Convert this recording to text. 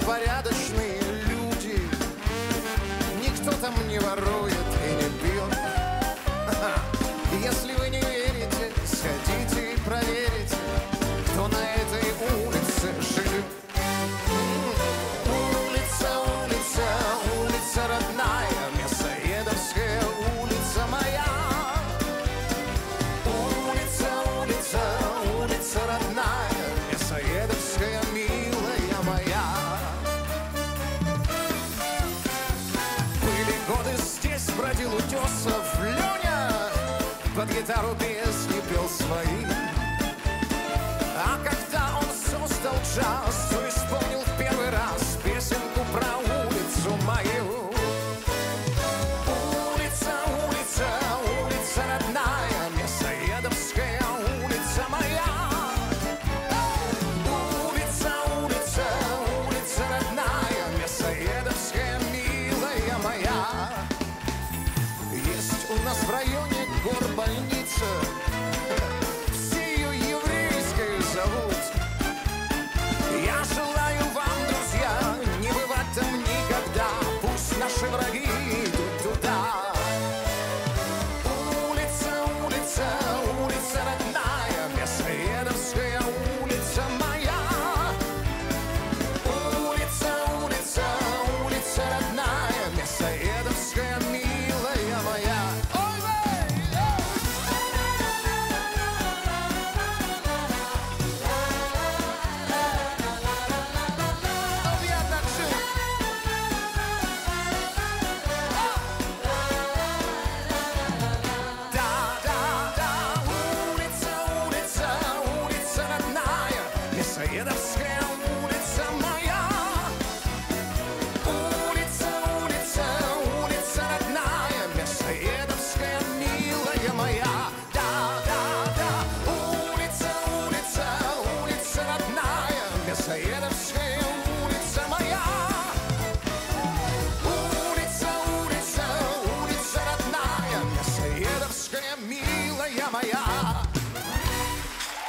порядочные люди. Никто там не ворует и не пьет. Если вы не верите, сходите и проверите, кто на этой улице живет. Улица, улица, улица родная, Мясоедовская улица моя. Улица, улица, улица родная, Мясоедовская, милая моя. Были годы, здесь бродил Утесов Леня, под гитару песни пел свои. А когда он создал джаз, то исполнил в первый раз песенку про улицу мою. Улица, улица, улица родная, Мясоедовская улица моя. Улица, улица, улица родная, Мясоедовская, милая моя. Есть у нас в районе